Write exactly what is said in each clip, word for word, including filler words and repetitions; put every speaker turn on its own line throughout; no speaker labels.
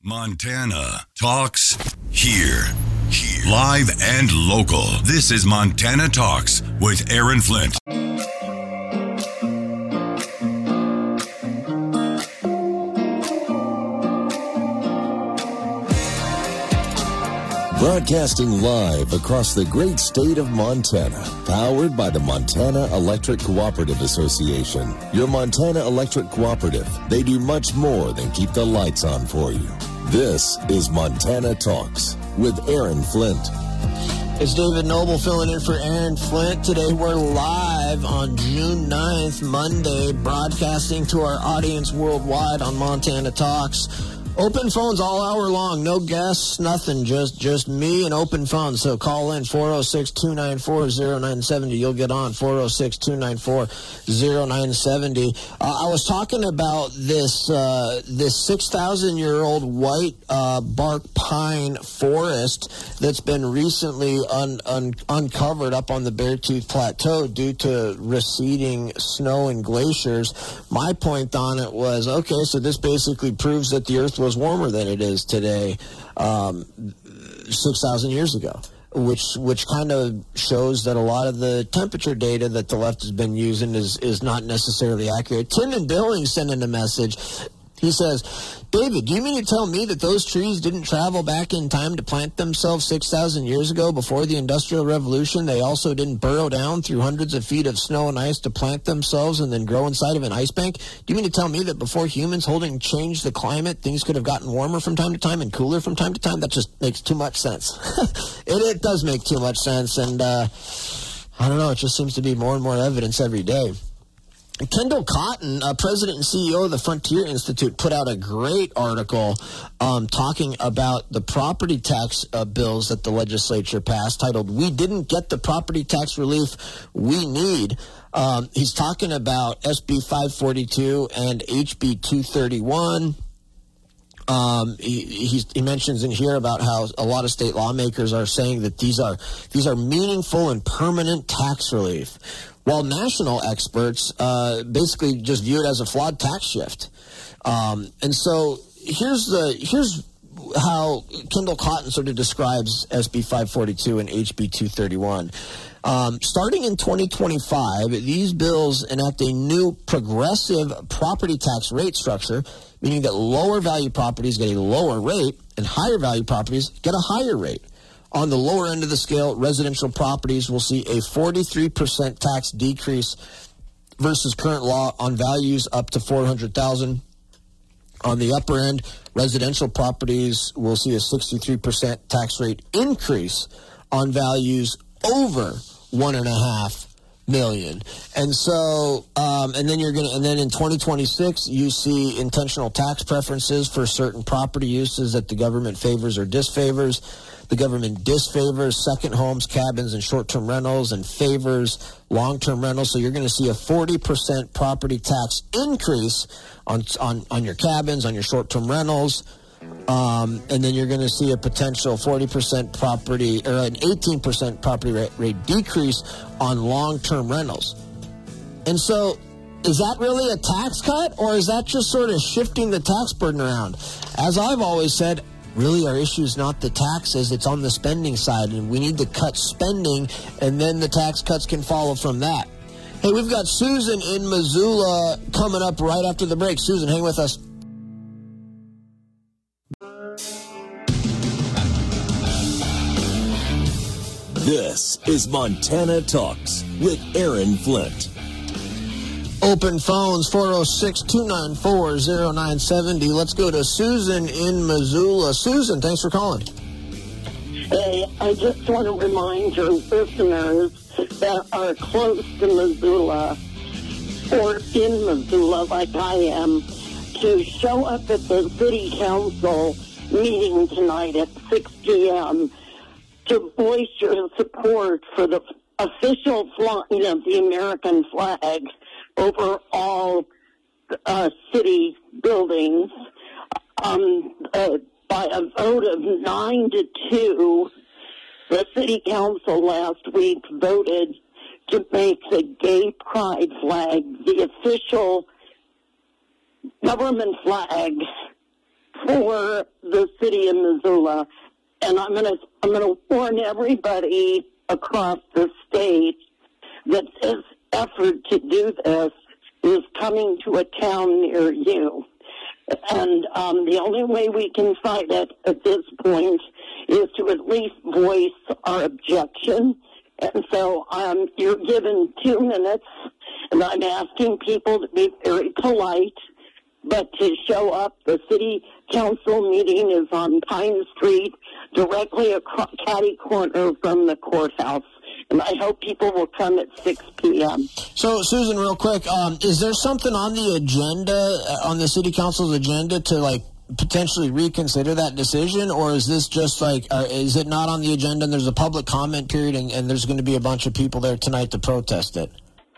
Montana Talks here. Here. Live and local. This is Montana Talks with Aaron Flint.
Broadcasting live across the great state of Montana, powered by the Montana Electric Cooperative Association. Your Montana Electric Cooperative, they do much more than keep the lights on for you. This is Montana Talks with Aaron Flint.
It's David Noble filling in for Aaron Flint. Today we're live on June ninth, Monday, broadcasting to our audience worldwide on Montana Talks. Open phones all hour long, no guests, nothing, just just me and open phones. So call in four oh six, two nine four, oh nine seven oh. You'll get on four oh six, two nine four, oh nine seven oh. Uh, I was talking about this uh, this six thousand year old white uh, bark pine forest that's been recently un- un- uncovered up on the Beartooth Plateau due to receding snow and glaciers. My point on it was, okay, so this basically proves that the Earth was warmer than it is today um, six thousand years ago, which which kind of shows that a lot of the temperature data that the left has been using is, is not necessarily accurate. Tim and Billings sent in a message. He says, David, do you mean to tell me that those trees didn't travel back in time to plant themselves six thousand years ago before the Industrial Revolution? They also didn't burrow down through hundreds of feet of snow and ice to plant themselves and then grow inside of an ice bank? Do you mean to tell me that before humans holding changed the climate, things could have gotten warmer from time to time and cooler from time to time? That just makes too much sense. it, it does make too much sense, and uh, I don't know, it just seems to be more and more evidence every day. Kendall Cotton, uh, president and C E O of the Frontier Institute, put out a great article um, talking about the property tax uh, bills that the legislature passed, titled, "We Didn't Get the Property Tax Relief We Need." Um, he's talking about S B five forty-two and H B two thirty-one. Um, he, he, he mentions in here about how a lot of state lawmakers are saying that these are these are meaningful and permanent tax relief, while national experts uh, basically just view it as a flawed tax shift. Um, and so here's the here's how Kendall Cotton sort of describes S B five forty-two and H B two thirty-one. Um, starting in twenty twenty-five, these bills enact a new progressive property tax rate structure, meaning that lower value properties get a lower rate and higher value properties get a higher rate. On the lower end of the scale, residential properties will see a forty-three percent tax decrease versus current law on values up to four hundred thousand dollars. On the upper end, residential properties will see a sixty-three percent tax rate increase on values over one and a half million. And so, um, and then you're going to, and then in twenty twenty-six, you see intentional tax preferences for certain property uses that the government favors or disfavors. The government disfavors second homes, cabins, and short-term rentals and favors long-term rentals. So you're going to see a forty percent property tax increase on, on, on your cabins, on your short-term rentals. Um, and then you're going to see a potential forty percent property, or an eighteen percent property rate, rate decrease on long-term rentals. And so, is that really a tax cut, or is that just sort of shifting the tax burden around? As I've always said, really our issue is not the taxes, it's on the spending side, and we need to cut spending, and then the tax cuts can follow from that. Hey, we've got Susan in Missoula coming up right after the break. Susan, hang with us.
This is Montana Talks with Aaron Flint.
Open phones, four oh six, two nine four, oh nine seven oh. Let's go to Susan in Missoula. Susan, thanks for calling.
Hey, I just want to remind your listeners that are close to Missoula or in Missoula like I am to show up at the city council meeting tonight at six p.m. to voice your support for the official flying of the American flag over all uh, city buildings. Um, uh, by a vote of nine to two, the city council last week voted to make the gay pride flag the official government flag for the city of Missoula, and I'm going to I'm going to warn everybody across the state that this effort to do this is coming to a town near you. And um, the only way we can fight it at this point is to at least voice our objection. And so um, you're given two minutes, and I'm asking people to be very polite, but to show up. The city council meeting is on Pine Street, directly across catty corner from the courthouse. And I hope people will come at six p.m.
So, Susan, real quick, um, is there something on the agenda, uh, on the city council's agenda, to like potentially reconsider that decision, or is this just like, uh, is it not on the agenda and there's a public comment period and, and there's going to be a bunch of people there tonight to protest it?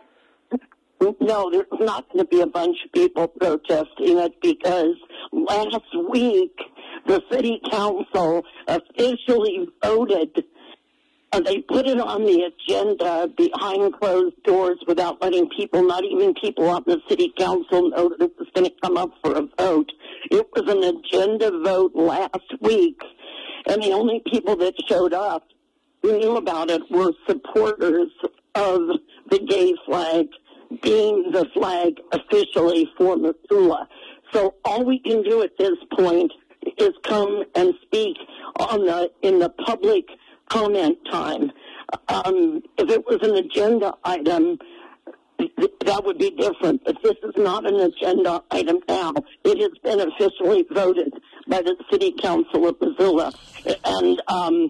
No, there's not going to be a bunch of people protesting it because last week the city council officially voted. Uh, they put it on the agenda behind closed doors without letting people, not even people on the city council, know that it was going to come up for a vote. It was an agenda vote last week, and the only people that showed up who knew about it were supporters of the gay flag being the flag officially for Missoula. So all we can do at this point is come and speak on the in the public comment time. Um, if it was an agenda item, th- that would be different. But this is not an agenda item now. It has been officially voted by the City Council of Missoula. And um,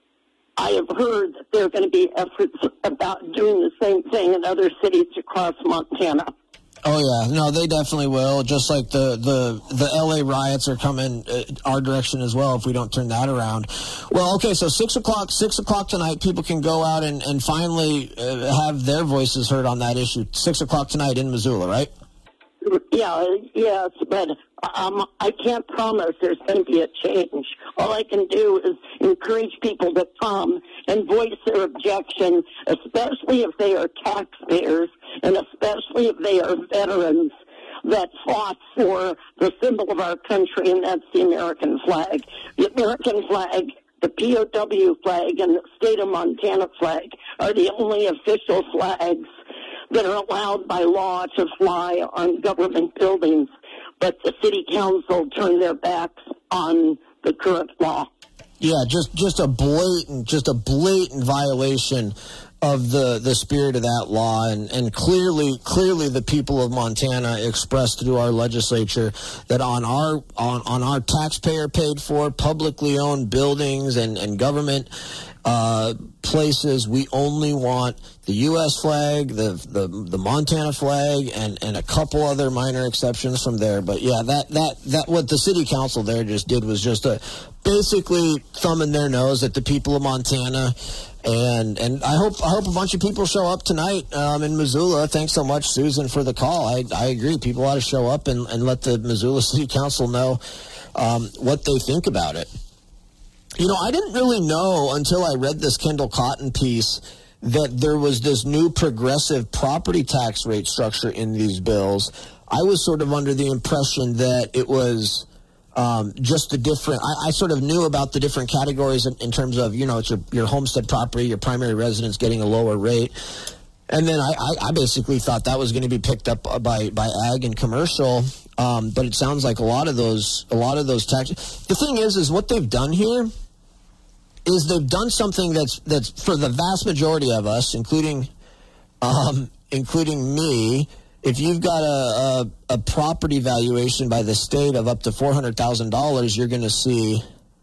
I have heard that there are going to be efforts about doing the same thing in other cities across Montana.
Oh, yeah. No, they definitely will. Just like the, the, the L A riots are coming uh, our direction as well if we don't turn that around. Well, okay, so six o'clock, six o'clock tonight, people can go out and, and finally uh, have their voices heard on that issue. six o'clock tonight in Missoula, right?
Yeah, yes, but um, I can't promise there's going to be a change. All I can do is encourage people to come and voice their objection, especially if they are taxpayers and especially if they are veterans that fought for the symbol of our country, and that's the American flag. The American flag, the P O W flag, and the state of Montana flag are the only official flags that are allowed by law to fly on government buildings, but the city council turned their backs on the current law.
Yeah, just just a blatant, just a blatant violation of the, the spirit of that law, and, and clearly clearly the people of Montana expressed through our legislature that on our on, on our taxpayer paid for publicly owned buildings and, and government uh, places, we only want the U S flag, the the, the Montana flag, and, and a couple other minor exceptions from there. But yeah, that, that, that what the city council there just did was just a basically thumbing their nose at the people of Montana. And and I hope I hope a bunch of people show up tonight um, in Missoula. Thanks so much, Susan, for the call. I, I agree. People ought to show up and, and let the Missoula City Council know um, what they think about it. You know, I didn't really know until I read this Kendall Cotton piece that there was this new progressive property tax rate structure in these bills. I was sort of under the impression that it was Um, just the different, I, I sort of knew about the different categories in, in terms of, you know, it's your, your homestead property, your primary residence getting a lower rate. And then I, I, I basically thought that was going to be picked up by, by ag and commercial. Um, but it sounds like a lot of those, a lot of those taxes. The thing is, is what they've done here is they've done something that's, that's for the vast majority of us, including, um, including me. If you've got a, a, a property valuation by the state of up to four hundred thousand dollars, you're going to see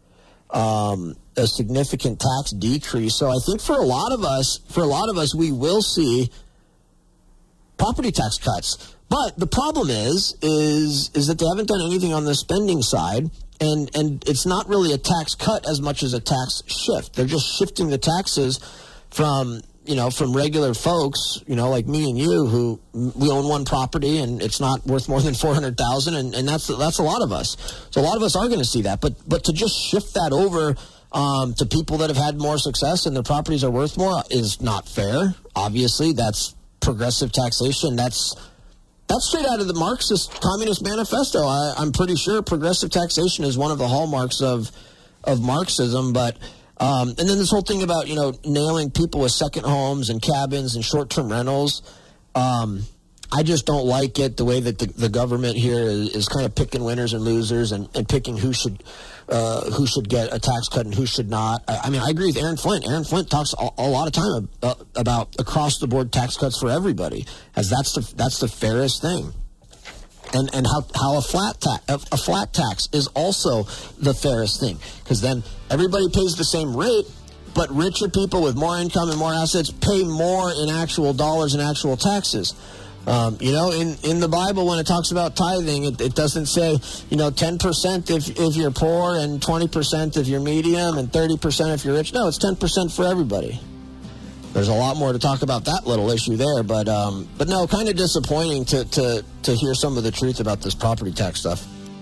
um, a significant tax decrease. So I think for a lot of us, for a lot of us, we will see property tax cuts. But the problem is, is, is that they haven't done anything on the spending side, and, and it's not really a tax cut as much as a tax shift. They're just shifting the taxes from you know, from regular folks, you know, like me and you, who we own one property and it's not worth more than four hundred thousand dollars, and, and that's that's a lot of us. So a lot of us are going to see that. But but to just shift that over um, to people that have had more success and their properties are worth more is not fair. Obviously, that's progressive taxation. That's That's straight out of the Marxist Communist Manifesto. I, I'm pretty sure progressive taxation is one of the hallmarks of of Marxism. But um, and then this whole thing about, you know, nailing people with second homes and cabins and short-term rentals. Um, I just don't like it, the way that the, the government here is, is kind of picking winners and losers and, and picking who should uh, who should get a tax cut and who should not. I, I mean, I agree with Aaron Flint. Aaron Flint talks a, a lot of time ab- about across-the-board tax cuts for everybody, as that's the that's the fairest thing. And and how, how a flat tax a, a flat tax is also the fairest thing, because then everybody pays the same rate, but richer people with more income and more assets pay more in actual dollars and actual taxes. Um, you know, in, in the Bible, when it talks about tithing, it, it doesn't say, you know, ten percent if, if you're poor and twenty percent if you're medium and thirty percent if you're rich. No, it's ten percent for everybody. There's a lot more to talk about that little issue there, but um, but no, kind of disappointing to, to, to hear some of the truth about this property tax stuff.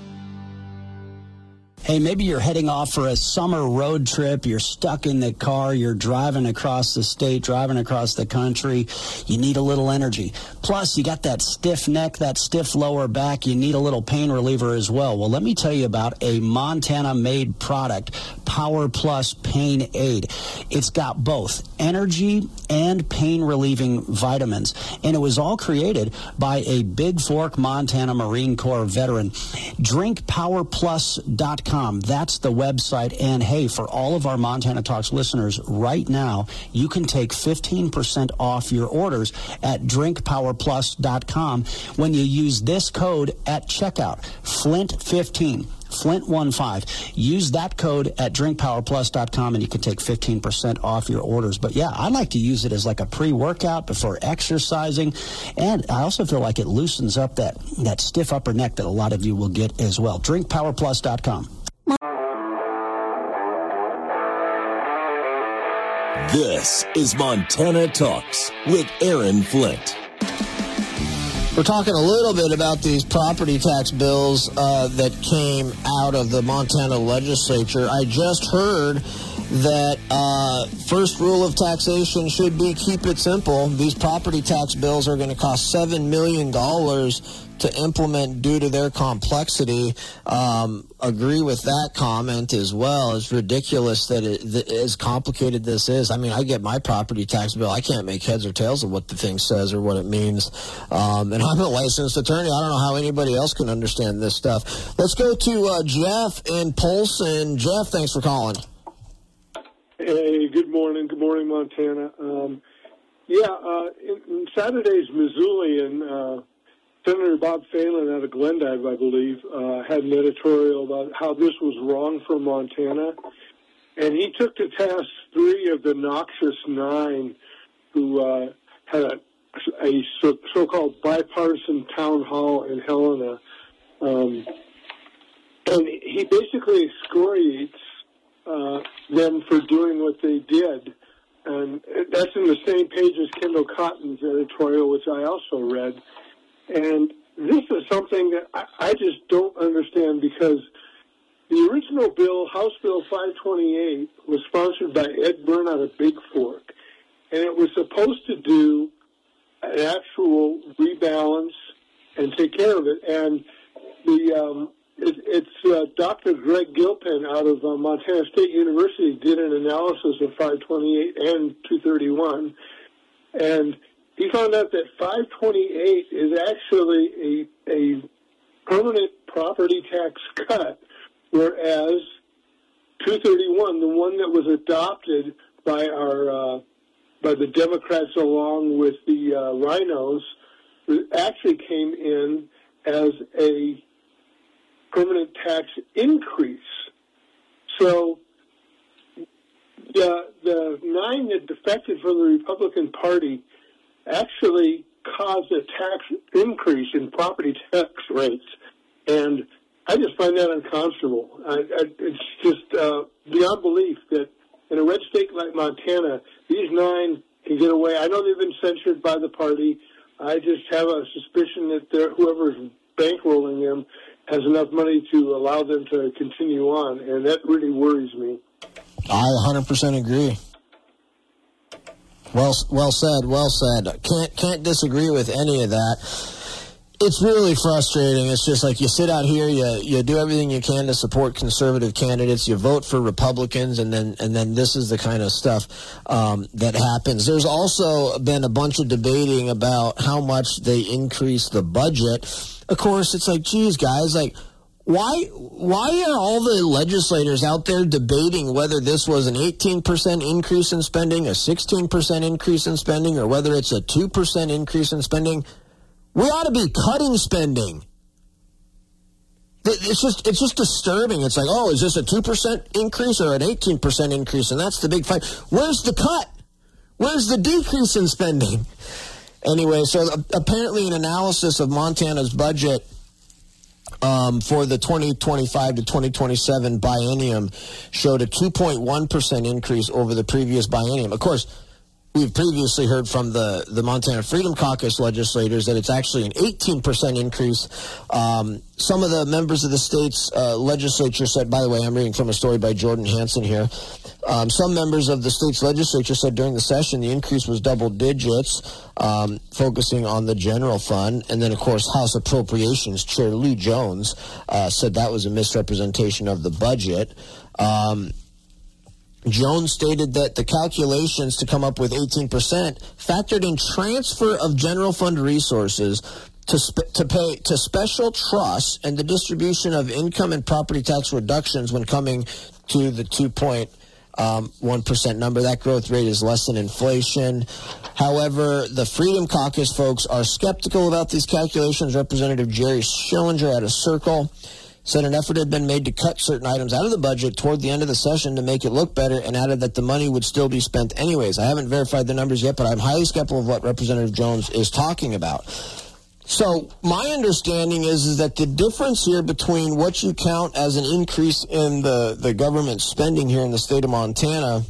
Hey, maybe you're heading off for a summer road trip. You're stuck in the car. You're driving across the state, driving across the country. You need a little energy. Plus, you got that stiff neck, that stiff lower back. You need a little pain reliever as well. Well, let me tell you about a Montana-made product, Power Plus Pain Aid. It's got both energy and pain-relieving vitamins, and it was all created by a Big Fork, Montana Marine Corps veteran. drink power plus dot com. That's the website. And hey, for all of our Montana Talks listeners, right now, you can take fifteen percent off your orders at drink power plus dot com when you use this code at checkout, Flint fifteen. Flint fifteen. Use that code at drink power plus dot com and you can take fifteen percent off your orders. But yeah, I like to use it as like a pre-workout before exercising. And I also feel like it loosens up that, that stiff upper neck that a lot of you will get as well. drink power plus dot com.
This is Montana Talks with Aaron Flint.
We're talking a little bit about these property tax bills uh, that came out of the Montana legislature. I just heard that uh, first rule of taxation should be keep it simple. These property tax bills are going to cost seven million dollars to implement due to their complexity. Um, agree with that comment as well. It's ridiculous that it, that as complicated this is. I mean, I get my property tax bill. I can't make heads or tails of what the thing says or what it means. Um, and I'm a licensed attorney. I don't know how anybody else can understand this stuff. Let's go to uh, Jeff in Polson. Jeff, thanks for calling.
Hey, good morning. Good morning, Montana. Um, yeah, uh, in, in Saturday's Missoulian, uh, Senator Bob Phelan out of Glendive, I believe, uh, had an editorial about how this was wrong for Montana. And he took to task three of the noxious nine who uh, had a, a so, so-called bipartisan town hall in Helena. Um, and he basically excoriates uh, them for doing what they did. And that's in the same page as Kendall Cotton's editorial, which I also read. And this is something that I, I just don't understand, because the original bill, House Bill five twenty-eight, was sponsored by Ed Byrne out of Big Fork, and it was supposed to do an actual rebalance and take care of it. And the um, it, it's uh, Doctor Greg Gilpin out of uh, Montana State University did an analysis of five twenty-eight and two thirty-one, and he found out that five twenty-eight is actually a, a permanent property tax cut, whereas two thirty-one, the one that was adopted by our uh, by the Democrats along with the uh, Rhinos, actually came in as a permanent tax increase. So the the nine that defected from the Republican Party actually caused a tax increase in property tax rates, and I just find that unconscionable. I, I, it's just uh, beyond belief that in a red state like Montana, these nine can get away. I know they've been censured by the party. I just have a suspicion that whoever's bankrolling them has enough money to allow them to continue on, and that really worries me.
I one hundred percent agree. Well, well said, well said. Can't can't disagree with any of that. It's really frustrating. It's just like you sit out here, you you do everything you can to support conservative candidates, you vote for Republicans, and then and then this is the kind of stuff um, that happens. There's also been a bunch of debating about how much they increase the budget. Of course, it's like, geez, guys, like, why why are all the legislators out there debating whether this was an eighteen percent increase in spending, a sixteen percent increase in spending, or whether it's a two percent increase in spending? We ought to be cutting spending. It's just it's just disturbing. It's like, oh, is this a two percent increase or an eighteen percent increase? And that's the big fight. Where's the cut? Where's the decrease in spending? Anyway, so apparently an analysis of Montana's budget um, for the twenty twenty-five to twenty twenty-seven biennium showed a two point one percent increase over the previous biennium. Of course, we've previously heard from the, the Montana Freedom Caucus legislators that it's actually an eighteen percent increase. Um, some of the members of the state's uh, legislature said, by the way, I'm reading from a story by Jordan Hansen here. Um, some members of the state's legislature said during the session the increase was double digits, um, focusing on the general fund. And then, of course, House Appropriations Chair Lou Jones uh, said that was a misrepresentation of the budget. Um, Jones stated that the calculations to come up with eighteen percent factored in transfer of general fund resources to spe- to pay to special trusts and the distribution of income and property tax reductions when coming to the two point one percent number. That growth rate is less than inflation. However, the Freedom Caucus folks are skeptical about these calculations. Representative Jerry Schillinger at a Circle said an effort had been made to cut certain items out of the budget toward the end of the session to make it look better, and added that the money would still be spent anyways. I haven't verified the numbers yet, but I'm highly skeptical of what Representative Jones is talking about. So my understanding is, is that the difference here between what you count as an increase in the, the government spending here in the state of Montana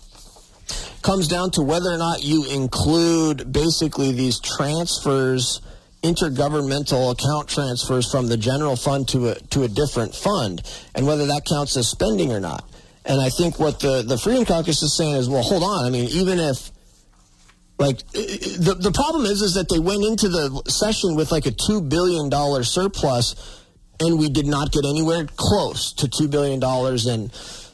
comes down to whether or not you include basically these transfers, intergovernmental account transfers from the general fund to a to a different fund, and whether that counts as spending or not. And I think what the, the Freedom Caucus is saying is, well, hold on. I mean, even if, like, the the problem is is that they went into the session with like a two billion dollars surplus, and we did not get anywhere close to two billion dollars in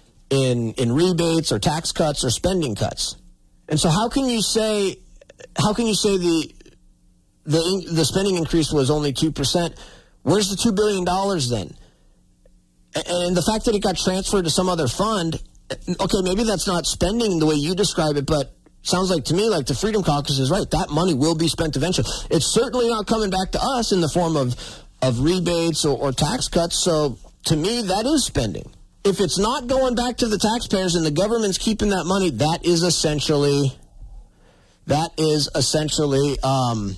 in in rebates or tax cuts or spending cuts. And so how can you say how can you say the The the spending increase was only two percent. Where's the two billion dollars then? And the fact that it got transferred to some other fund, okay, maybe that's not spending the way you describe it, but sounds like to me like the Freedom Caucus is right. That money will be spent eventually. It's certainly not coming back to us in the form of, of rebates or, or tax cuts. So to me, that is spending. If it's not going back to the taxpayers and the government's keeping that money, that is essentially, that is essentially, um,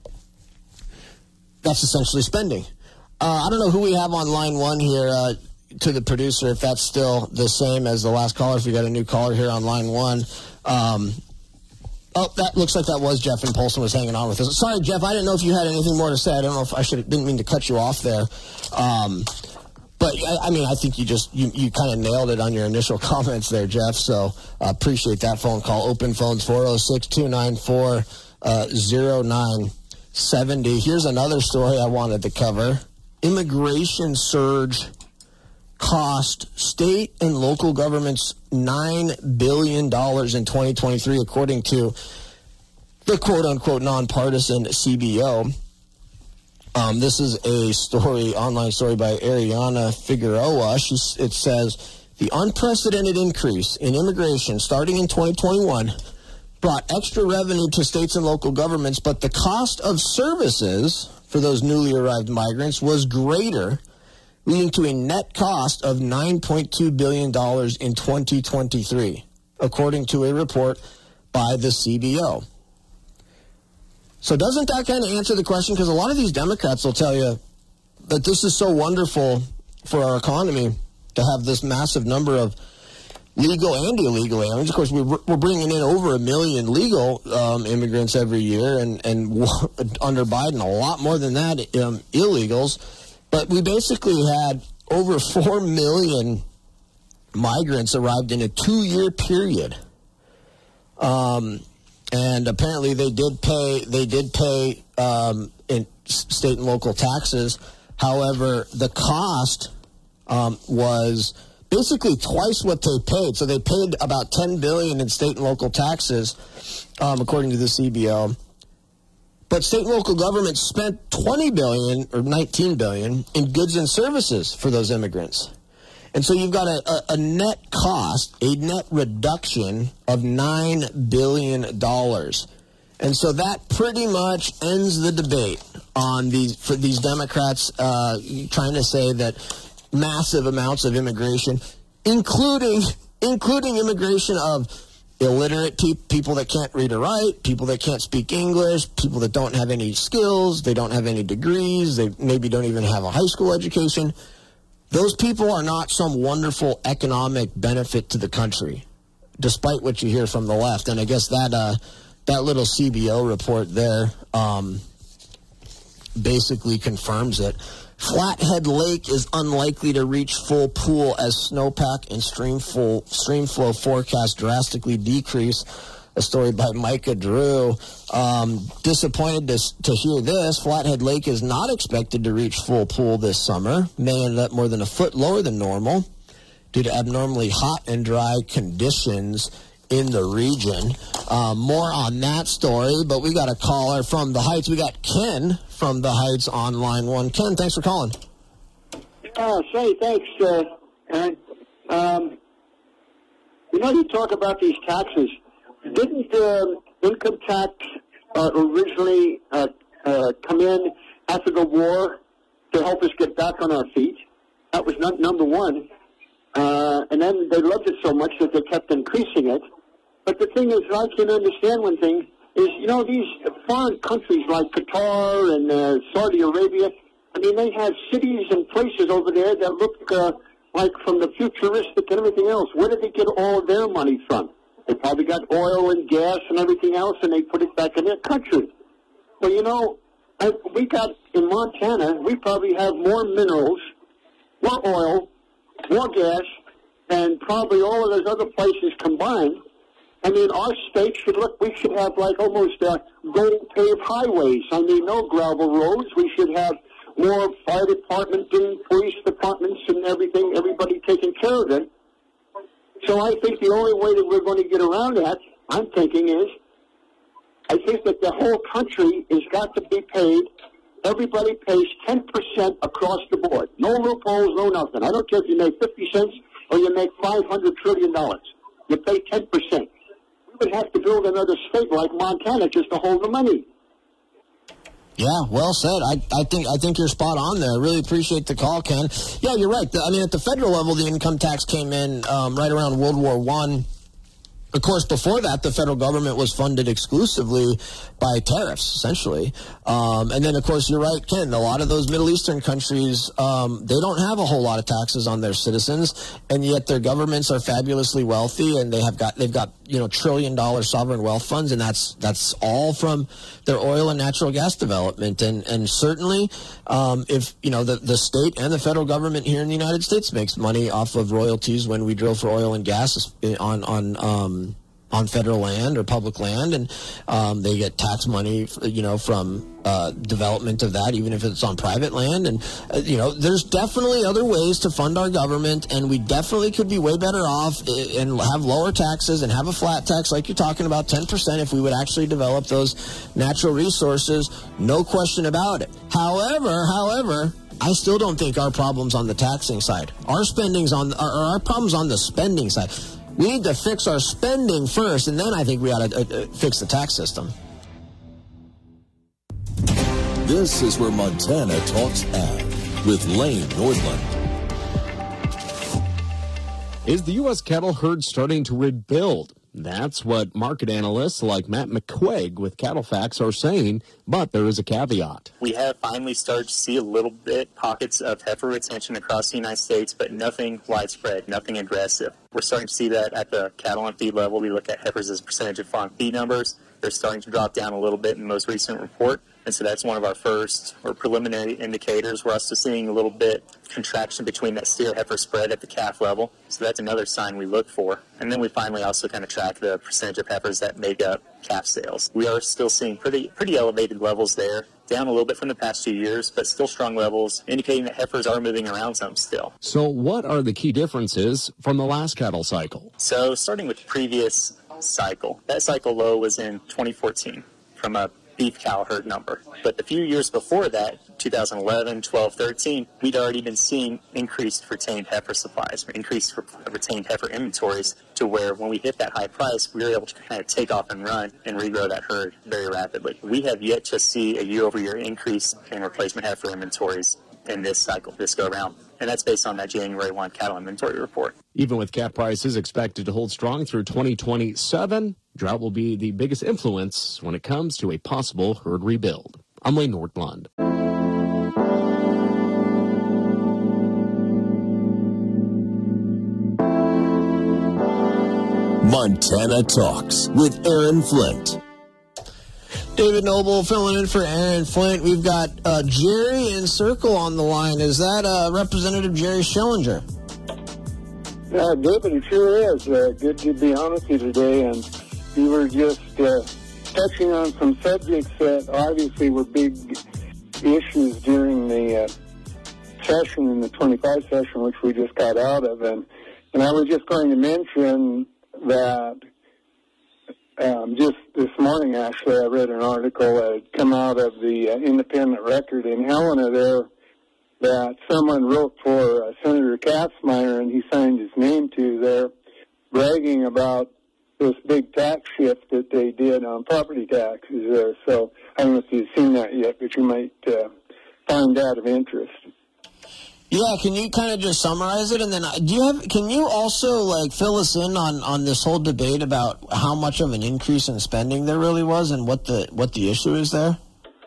That's essentially spending. Uh, I don't know who we have on line one here uh, to the producer, if that's still the same as the last caller, if we got a new caller here on line one. Um, oh, that looks like that was Jeff, and Polson was hanging on with us. Sorry, Jeff, I didn't know if you had anything more to say. I don't know if I should didn't mean to cut you off there. Um, but, I, I mean, I think you just, you, you kind of nailed it on your initial comments there, Jeff, so uh, appreciate that phone call. Open phones, four oh six, two nine four, oh nine seventy. Here's another story I wanted to cover. Immigration surge cost state and local governments nine billion dollars in twenty twenty-three, according to the quote-unquote nonpartisan C B O. Um, this is a story, online story by Ariana Figueroa. She, it says, the unprecedented increase in immigration starting in twenty twenty-one brought extra revenue to states and local governments, but the cost of services for those newly arrived migrants was greater, leading to a net cost of nine point two billion dollars in twenty twenty-three, according to a report by the C B O. So doesn't that kind of answer the question? Because a lot of these Democrats will tell you that this is so wonderful for our economy to have this massive number of legal and illegal aliens. Of course, we're, we're bringing in over a million legal um, immigrants every year, and, and under Biden, a lot more than that, um, illegals. But we basically had over four million migrants arrived in a two-year period. Um, and apparently they did pay, they did pay um, in state and local taxes. However, the cost um, was basically twice what they paid. So they paid about ten billion dollars in state and local taxes, um, according to the C B O. But state and local governments spent twenty billion dollars or nineteen billion dollars in goods and services for those immigrants. And so you've got a, a, a net cost, a net reduction of nine billion dollars. And so that pretty much ends the debate on these, for these Democrats uh, trying to say that massive amounts of immigration, including including immigration of illiterate pe- people that can't read or write, people that can't speak English, people that don't have any skills, they don't have any degrees, they maybe don't even have a high school education. Those people are not some wonderful economic benefit to the country, despite what you hear from the left. And I guess that uh, that little C B O report there um, basically confirms it. Flathead Lake is unlikely to reach full pool as snowpack and stream flow, stream flow forecasts drastically decrease. A story by Micah Drew. Um, disappointed to, to hear this. Flathead Lake is not expected to reach full pool this summer. May end up more than a foot lower than normal due to abnormally hot and dry conditions in the region. Uh, more on that story, but we got a caller from the Heights. We got Ken from the Heights on line one. Ken, thanks for calling.
Oh, say, thanks, uh, Aaron. Um, you know, you talk about these taxes. Didn't uh, income tax uh, originally uh, uh, come in after the war to help us get back on our feet? That was not number one. Uh, and then they loved it so much that they kept increasing it. But the thing is, I can understand one thing, is, you know, these foreign countries like Qatar and uh, Saudi Arabia, I mean, they have cities and places over there that look uh, like from the futuristic and everything else. Where did they get all their money from? They probably got oil and gas and everything else, and they put it back in their country. Well, you know, I, we got, in Montana, we probably have more minerals, more oil, more gas, and probably all of those other places combined. I mean, our state should look, we should have like almost uh, gold paved highways. I mean, no gravel roads. We should have more fire department and police departments and everything, everybody taking care of it. So I think the only way that we're going to get around that, I'm thinking, is I think that the whole country has got to be paid. Everybody pays ten percent across the board. No loopholes, no nothing. I don't care if you make fifty cents or you make five hundred trillion dollars. You pay ten percent. We would have to build another state like Montana just to hold the money.
Yeah, well said. I, I think I think you're spot on there. I really appreciate the call, Ken. Yeah, you're right. The, I mean, at the federal level, the income tax came in um, right around World War One. Of course, before that, the federal government was funded exclusively by tariffs, essentially. Um, and then, of course, you're right, Ken, a lot of those Middle Eastern countries, um, they don't have a whole lot of taxes on their citizens, and yet their governments are fabulously wealthy, and they have got, they've got, you know, trillion-dollar sovereign wealth funds, and that's that's all from their oil and natural gas development. And, and certainly, um, if, you know, the, the state and the federal government here in the United States makes money off of royalties when we drill for oil and gas on, on, um, on federal land or public land, and um, they get tax money, you know, from uh, development of that, even if it's on private land. And, uh, you know, there's definitely other ways to fund our government, and we definitely could be way better off and have lower taxes and have a flat tax like you're talking about, ten percent, if we would actually develop those natural resources. No question about it. However, however, I still don't think our problem's on the taxing side. Our spending's on, our, our problem's on the spending side. We need to fix our spending first, and then I think we ought to uh, uh, fix the tax system.
This is where Montana Talks Ag with Lane Nordlund.
Is the U S cattle herd starting to rebuild? That's what market analysts like Matt McQuaig with Cattle Facts are saying, but there is a caveat.
We have finally started to see a little bit pockets of heifer retention across the United States, but nothing widespread, nothing aggressive. We're starting to see that at the cattle and feed level. We look at heifers as a percentage of farm feed numbers. They're starting to drop down a little bit in the most recent report. And so that's one of our first or preliminary indicators. We're also seeing a little bit contraction between that steer-heifer spread at the calf level. So that's another sign we look for. And then we finally also kind of track the percentage of heifers that make up calf sales. We are still seeing pretty pretty elevated levels there. down a little bit from the past two years, but still strong levels, indicating that heifers are moving around some still.
So what are the key differences from the last cattle cycle?
So starting with the previous cycle, that cycle low was in twenty fourteen from a beef cow herd number. But the few years before that, two thousand eleven, twelve, thirteen, we'd already been seeing increased retained heifer supplies, or increased retained heifer inventories, to where when we hit that high price, we were able to kind of take off and run and regrow that herd very rapidly. We have yet to see a year-over-year increase in replacement heifer inventories in this cycle, this go-around. And that's based on that January first cattle inventory report.
Even with calf prices expected to hold strong through twenty twenty-seven, drought will be the biggest influence when it comes to a possible herd rebuild. I'm Lane Nordlund.
Montana Talks with Aaron Flint.
David Noble filling in for Aaron Flint. We've got uh, Jerry in Circle on the line. Is that uh, Representative Jerry Schillinger?
Uh, David, it sure is. Uh, good to be on with you today. And you were just uh, touching on some subjects that obviously were big issues during the uh, session, in the twenty-five session, which we just got out of. And, and I was just going to mention that Um, just this morning, actually, I read an article that had come out of the uh, Independent Record in Helena there that someone wrote for uh, Senator Katzmeyer, and he signed his name to there, bragging about this big tax shift that they did on property taxes there. So I don't know if you've seen that yet, but you might uh, find that of interest.
Yeah, can you kind of just summarize it, and then do you have? Can you also like fill us in on, on this whole debate about how much of an increase in spending there really was, and what the what the issue is there?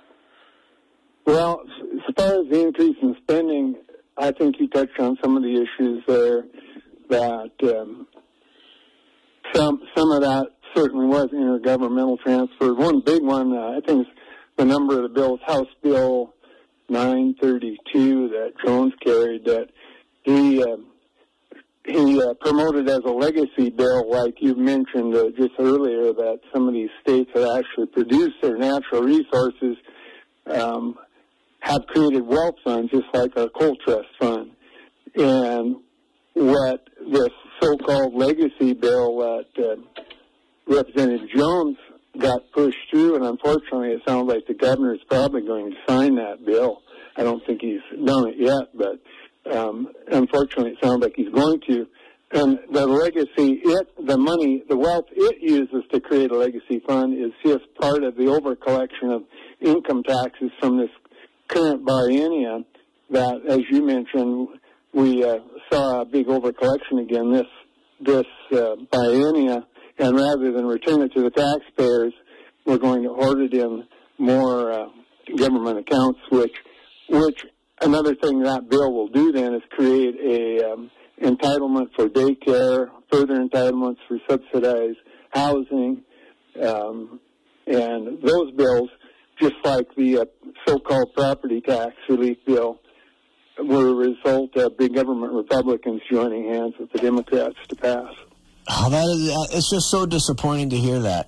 Well, as far as the increase in spending, I think you touched on some of the issues there. That um, some some of that certainly was intergovernmental transfer. One big one, uh, I think, is the number of the bills, House Bill nine thirty-two that Jones carried, that he uh, he uh, promoted as a legacy bill, like you mentioned uh, just earlier, that some of these states that actually produce their natural resources um, have created wealth funds, just like our coal trust fund. And what this so-called legacy bill that uh, Representative Jones got pushed through, and unfortunately it sounds like the governor is probably going to sign that bill. I don't think he's done it yet, but um, unfortunately it sounds like he's going to. And the legacy, it, the money, the wealth it uses to create a legacy fund is just part of the overcollection of income taxes from this current biennium that, as you mentioned, we uh, saw a big overcollection again this, this uh, biennium. And rather than return it to the taxpayers, we're going to hoard it in more uh, government accounts, which, which another thing that bill will do then is create a um, entitlement for daycare, further entitlements for subsidized housing, um, and those bills, just like the uh, so-called property tax relief bill, will result of big government Republicans joining hands with the Democrats to pass.
Oh, that is, it's just so disappointing to hear that.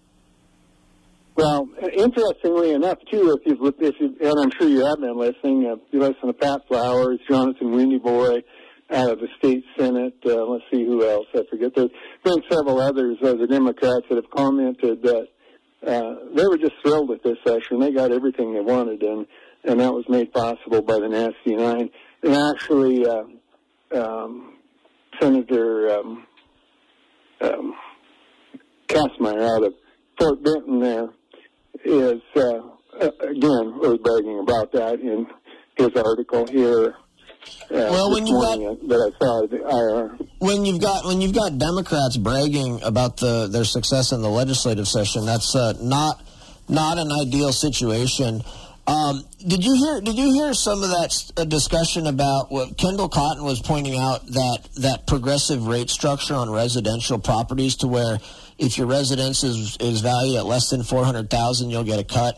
Well, interestingly enough, too, if you've, if you, and I'm sure you have been listening, uh, if you listen to Pat Flowers, Jonathan Windyboy out of the state Senate, uh, let's see who else, I forget. There's been several others of the Democrats that have commented that uh, they were just thrilled with this session. They got everything they wanted, and, and that was made possible by the Nasty Nine. And actually, uh, um, Senator um, um, Katzmeyer out of Fort Benton there is, uh, again, was bragging about that in his article here. Uh,
well, when you got
that I saw at the I R.
When you've got when you've got Democrats bragging about the their success in the legislative session, that's uh, not not an ideal situation. Um, did you hear? Did you hear some of that uh, discussion about what Kendall Cotton was pointing out, that that progressive rate structure on residential properties, to where if your residence is is valued at less than four hundred thousand, you'll get a cut.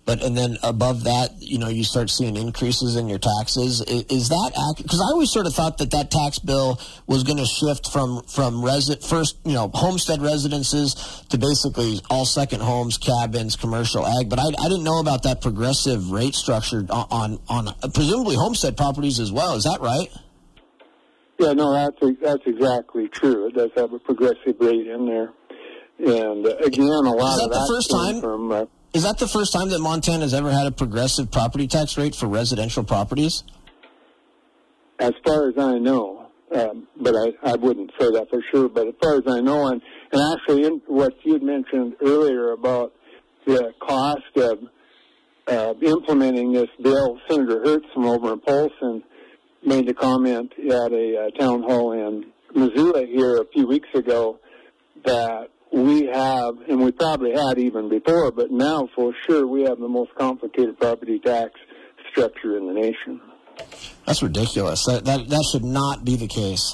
but and then above that, you know, you start seeing increases in your taxes. Is, is that accurate? Because I always sort of thought that that tax bill was going to shift from from resi- first, you know, homestead residences to basically all second homes, cabins, commercial ag. But I, I didn't know about that progressive rate structure on, on on presumably homestead properties as well. Is that right?
Yeah, no, that's that's exactly true. It does have a progressive rate in there, and uh, again, a lot
is that
of
the
that
first time?
From, uh,
is that the first time that Montana has ever had a progressive property tax rate for residential properties?
As far as I know, um, but I, I wouldn't say that for sure. But as far as I know, and and actually, in what you had mentioned earlier about the cost of uh, implementing this bill, Senator Hertz from over in Polson made the comment at a uh, town hall in Missoula here a few weeks ago that we have, and we probably had even before, but now for sure we have the most complicated property tax structure in the nation.
That's ridiculous. That that, that should not be the case.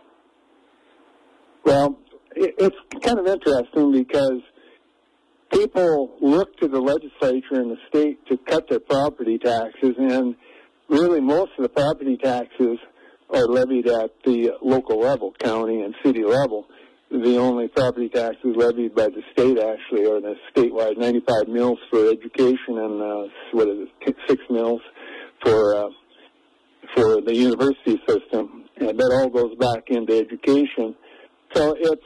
Well, it, it's kind of interesting because people look to the legislature and the state to cut their property taxes, and really, most of the property taxes are levied at the local level, county and city level. The only property taxes levied by the state, actually, are the statewide ninety-five mills for education and, uh, what is it, six mills for uh, for the university system. And that all goes back into education. So it's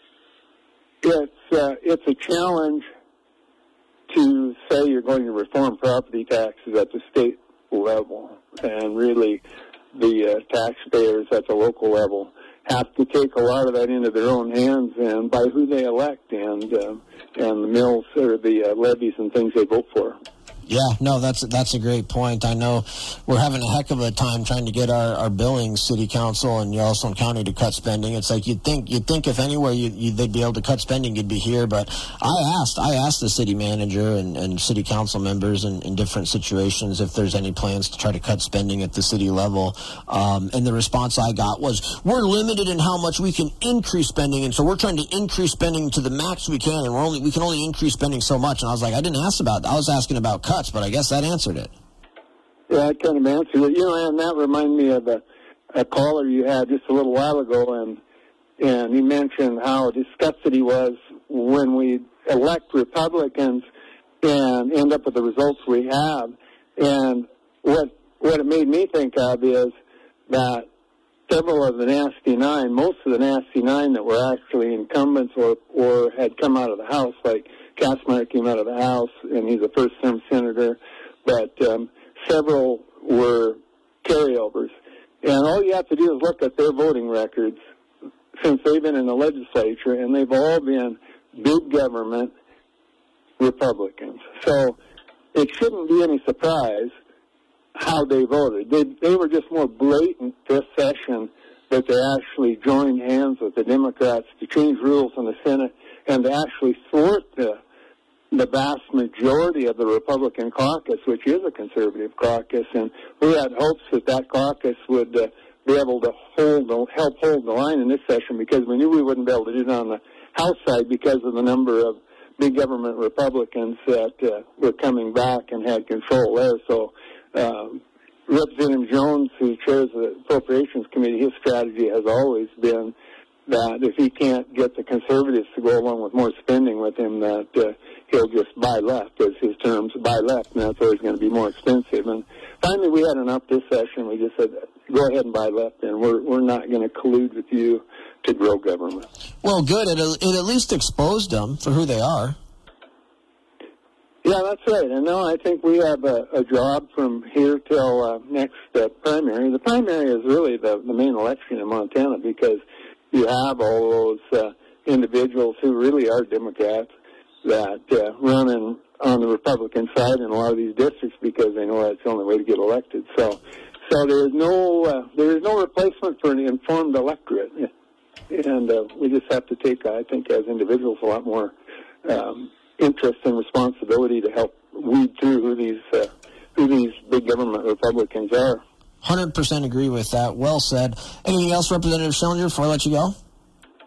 it's uh, it's a challenge to say you're going to reform property taxes at the state level, and really the uh, taxpayers at the local level have to take a lot of that into their own hands and by who they elect and uh, and the mills or the uh, levies and things they vote for.
Yeah, no, that's that's a great point. I know we're having a heck of a time trying to get our, our Billings City Council and Yellowstone County to cut spending. It's like you'd think you'd think if anywhere you, you, they'd be able to cut spending, you'd be here. But I asked I asked the city manager and, and city council members in, in different situations if there's any plans to try to cut spending at the city level. Um, and the response I got was, we're limited in how much we can increase spending, and so we're trying to increase spending to the max we can, and we're only we can only increase spending so much. And I was like, I didn't ask about that. I was asking about cuts, but I guess that answered it.
Yeah, I kind of answered it. You know, and that reminded me of a, a caller you had just a little while ago, and and he mentioned how disgusted he was when we elect Republicans and end up with the results we have. And what what it made me think of is that several of the Nasty Nine, most of the Nasty Nine that were actually incumbents or, or had come out of the House, like Kastmeyer came out of the House, and he's a first-term senator, but um, several were carryovers. And all you have to do is look at their voting records since they've been in the legislature, and they've all been big government Republicans. So it shouldn't be any surprise how they voted. They, they were just more blatant this session that they actually joined hands with the Democrats to change rules in the Senate and to actually thwart the, the vast majority of the Republican caucus, which is a conservative caucus. And we had hopes that that caucus would uh, be able to hold, help hold the line in this session, because we knew we wouldn't be able to do it on the House side because of the number of big government Republicans that uh, were coming back and had control there. So uh, Representative Jones, who chairs the Appropriations Committee, his strategy has always been that if he can't get the conservatives to go along with more spending with him, that uh, he'll just buy left, as his terms, buy left, and that's always going to be more expensive. And finally, we had enough this session. We just said, go ahead and buy left, and we're we're not going to collude with you to grow government.
Well, good. It, it at least exposed them for who they are.
Yeah, that's right. And now I think we have a, a job from here till uh, next uh, primary. The primary is really the, the main election in Montana, because you have all those uh, individuals who really are Democrats that uh, run in, on the Republican side in a lot of these districts because they know that's the only way to get elected. So, so there is no uh, there is no replacement for an informed electorate, and uh, we just have to take, I think, as individuals, a lot more um, interest and responsibility to help weed through who these uh, who these big government Republicans are.
one hundred percent agree with that. Well said. Anything else, Representative Schillinger, before I let you go?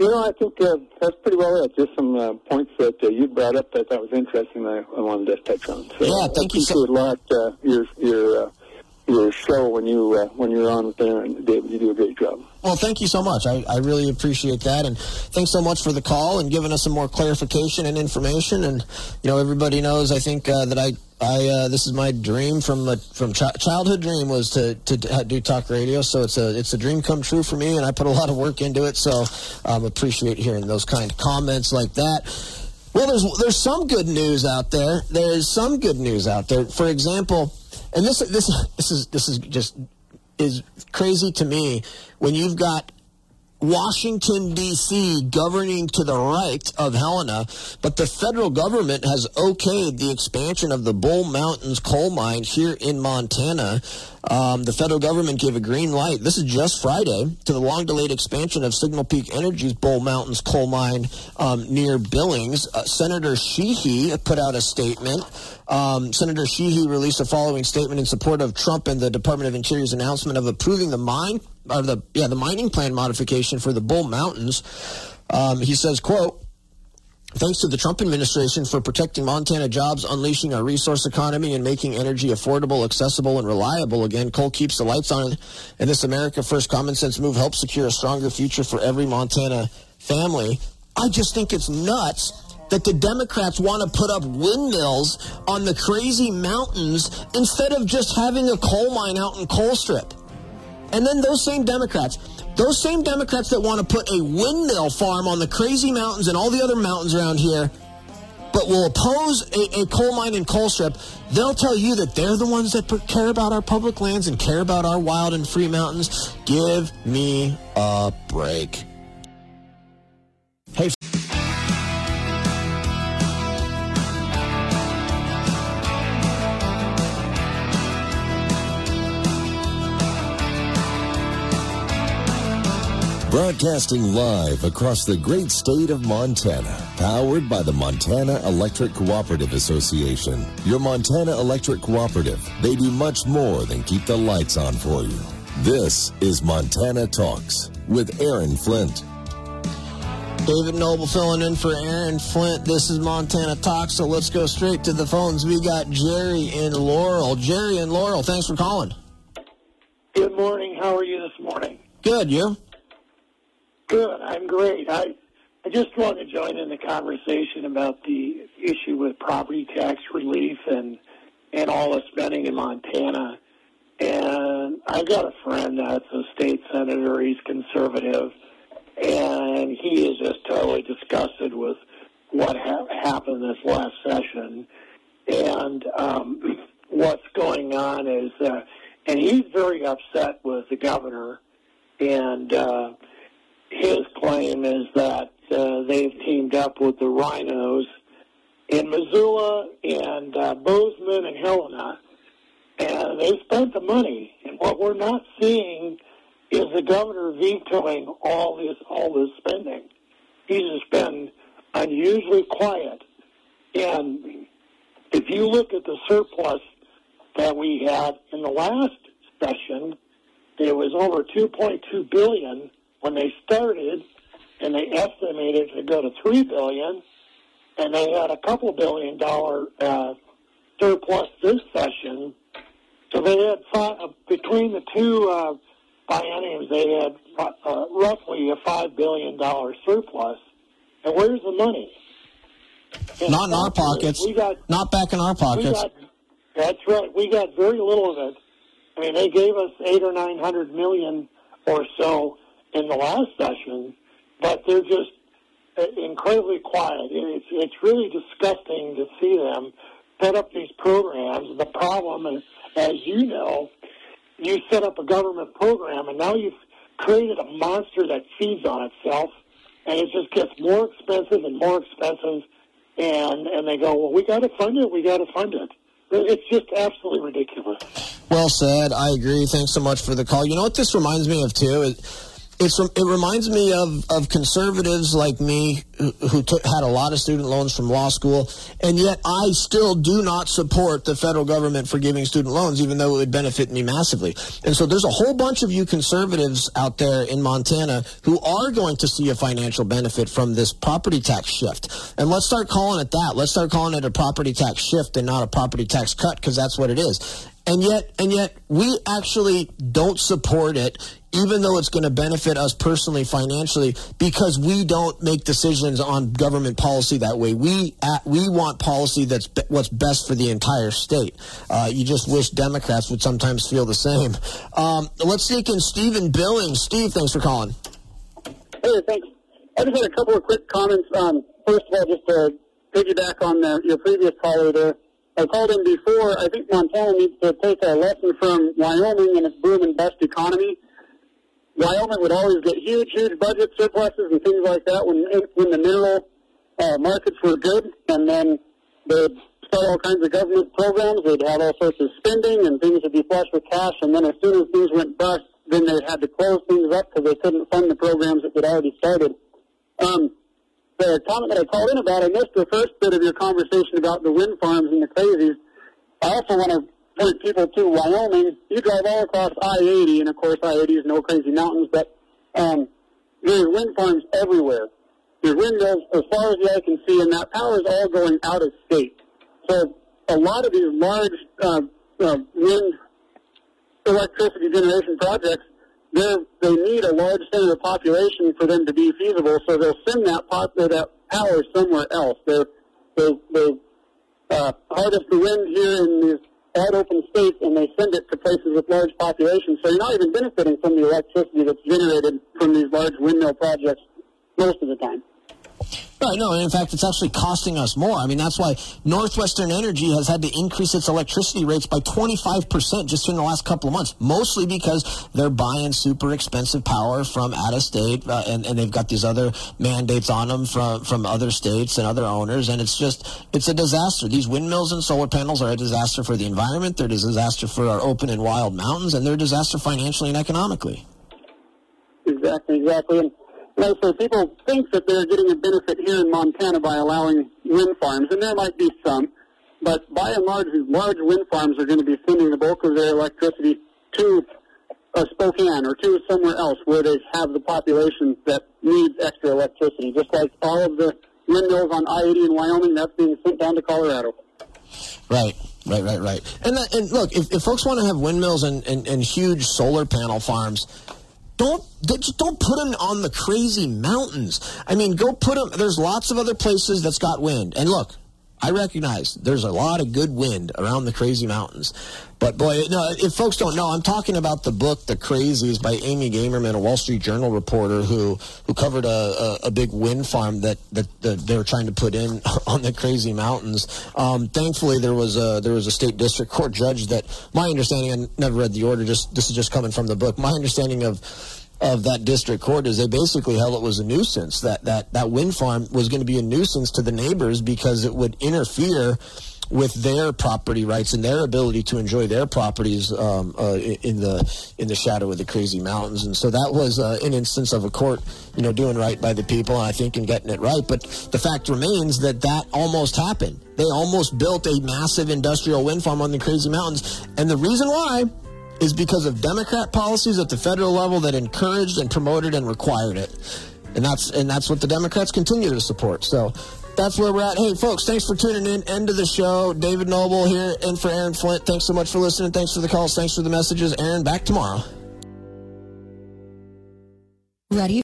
you know, I think uh, that's pretty well it. Just some uh, points that uh, you brought up that I thought was interesting that I, I wanted to touch on. So
yeah, thank
I
you so
much. I appreciate a lot uh, your your uh, your show when you uh, when you're on with Aaron. David, you do a great job.
Well, thank you so much. I, I really appreciate that, and thanks so much for the call and giving us some more clarification and information. And you know, everybody knows, I think uh, that I I uh, this is my dream from a, from ch- childhood dream was to to do talk radio. So it's a it's a dream come true for me, and I put a lot of work into it. So um, appreciate hearing those kind of comments like that. Well, there's there's some good news out there. There's some good news out there. For example, and this this this is this is just is crazy to me when you've got Washington, D C governing to the right of Helena, but the federal government has okayed the expansion of the Bull Mountains coal mine here in Montana. Um, the federal government gave a green light. This is just Friday to the long-delayed expansion of Signal Peak Energy's Bull Mountains coal mine um, near Billings. Uh, Senator Sheehy put out a statement. Um, Senator Sheehy released the following statement in support of Trump and the Department of Interior's announcement of approving the mine, or the yeah the mining plan modification for the Bull Mountains. Um, he says, quote, "Thanks to the Trump administration for protecting Montana jobs, unleashing our resource economy, and making energy affordable, accessible, and reliable again. Coal keeps the lights on, and this America First common sense move helps secure a stronger future for every Montana family." I just think it's nuts that the Democrats want to put up windmills on the crazy mountains instead of just having a coal mine out in Colstrip. And then those same Democrats, those same Democrats that want to put a windmill farm on the crazy mountains and all the other mountains around here, but will oppose a, a coal mine in Colstrip, they'll tell you that they're the ones that care about our public lands and care about our wild and free mountains. Give me a break. Hey.
Broadcasting live across the great state of Montana, powered by the Montana Electric Cooperative Association. Your Montana Electric Cooperative, they do much more than keep the lights on for you. This is Montana Talks with Aaron Flint.
David Noble filling in for Aaron Flint. This is Montana Talks, so let's go straight to the phones. We got Jerry in Laurel. Jerry in Laurel, thanks for calling.
Good morning. How are you this morning?
Good, you?
Good. I'm great. I I just want to join in the conversation about the issue with property tax relief and and all the spending in Montana. And I've got a friend that's a state senator. He's conservative, and he is just totally disgusted with what ha- happened this last session. And um, what's going on is, uh, and he's very upset with the governor, and uh, his claim is that uh, they've teamed up with the rhinos in Missoula and uh, Bozeman and Helena, and they spent the money. And what we're not seeing is the governor vetoing all this all this spending. He's just been unusually quiet. And if you look at the surplus that we had in the last session, it was over two point two billion dollars when they started, and they estimated to go to three billion dollars, and they had a couple billion dollar uh, surplus this session. So they had five, uh, between the two uh, bienniums, they had uh, roughly a five billion dollar surplus. And where's the money? And
not in our pockets.
We got,
not back in our pockets.
We got, that's right. We got very little of it. I mean, they gave us eight or nine hundred million or so in the last session, but they're just incredibly quiet. It's it's really disgusting to see them set up these programs. The problem is, as you know, you set up a government program, and now you've created a monster that feeds on itself, and it just gets more expensive and more expensive, and, and they go, well, we got to fund it, we got to fund it. It's just absolutely ridiculous.
Well said. I agree. Thanks so much for the call. You know what this reminds me of, too? It, It's it reminds me of, of conservatives like me who, who took, had a lot of student loans from law school, and yet I still do not support the federal government for giving student loans, even though it would benefit me massively. And so there's a whole bunch of you conservatives out there in Montana who are going to see a financial benefit from this property tax shift. And let's start calling it that. Let's start calling it a property tax shift and not a property tax cut, because that's what it is. And yet, and yet, we actually don't support it, even though it's going to benefit us personally, financially, because we don't make decisions on government policy that way. We uh, we want policy that's be- what's best for the entire state. Uh, you just wish Democrats would sometimes feel the same. Um, let's take in Stephen Billings. Steve, thanks for calling.
Hey, thanks. I just had a couple of quick comments. Um, first of all, just to piggyback on the, your previous caller there. I called in before. I think Montana needs to take a lesson from Wyoming and its boom and bust economy. Wyoming would always get huge, huge budget surpluses and things like that when when the mineral uh, markets were good, and then they'd start all kinds of government programs. They'd have all sorts of spending, and things would be flush with cash. And then as soon as things went bust, then they had to close things up because they couldn't fund the programs that had already started. Um, The comment that I called in about, I missed the first bit of your conversation about the wind farms and the crazies. I also want to point people to Wyoming. You drive all across I eighty, and of course I eighty is no crazy mountains, but um, there's wind farms everywhere. There's windmills as far as the eye can see, and that power is all going out of state. So a lot of these large uh, uh, wind electricity generation projects, They're, they need a large center of population for them to be feasible, so they'll send that, pop, that power somewhere else. They're, they they uh, harvest the wind here in these wide open states, and they send it to places with large populations. So you're not even benefiting from the electricity that's generated from these large windmill projects most of the time.
Right, no, and in fact, it's actually costing us more. I mean, that's why Northwestern Energy has had to increase its electricity rates by twenty-five percent just in the last couple of months, mostly because they're buying super expensive power from out-of-state, uh, and, and they've got these other mandates on them from, from other states and other owners, and it's just, it's a disaster. These windmills and solar panels are a disaster for the environment, they're a disaster for our open and wild mountains, and they're a disaster financially and economically.
Exactly, exactly. And Like, so people think that they're getting a benefit here in Montana by allowing wind farms, and there might be some, but by and large, these large wind farms are going to be sending the bulk of their electricity to uh, Spokane or to somewhere else where they have the population that needs extra electricity. Just like all of the windmills on I eighty in Wyoming, that's being sent down to Colorado.
Right, right, right, right. And, that, and look, if, if folks want to have windmills and, and, and huge solar panel farms, Don't just don't put them on the crazy mountains. I mean, go put them. There's lots of other places that's got wind. And look, I recognize there's a lot of good wind around the crazy mountains. But boy, no, if folks don't know, I'm talking about the book The Crazies by Amy Gamerman, a Wall Street Journal reporter who who covered a, a, a big wind farm that, that, that they were trying to put in on the crazy mountains. Um, thankfully, there was a there was a state district court judge that, my understanding, I never read the order. Just this is just coming from the book. My understanding of of that district court is they basically held it was a nuisance, that, that, that wind farm was going to be a nuisance to the neighbors because it would interfere with their property rights and their ability to enjoy their properties um, uh, in the in the shadow of the crazy mountains. And so that was uh, an instance of a court, you know, doing right by the people, and I think, and getting it right. But the fact remains that that almost happened. They almost built a massive industrial wind farm on the crazy mountains, and the reason why is because of Democrat policies at the federal level that encouraged and promoted and required it. And that's and that's what the Democrats continue to support. So that's where we're at. Hey, folks, thanks for tuning in. End of the show. David Noble here, in for Aaron Flint. Thanks so much for listening. Thanks for the calls. Thanks for the messages. Aaron, back tomorrow.
Ready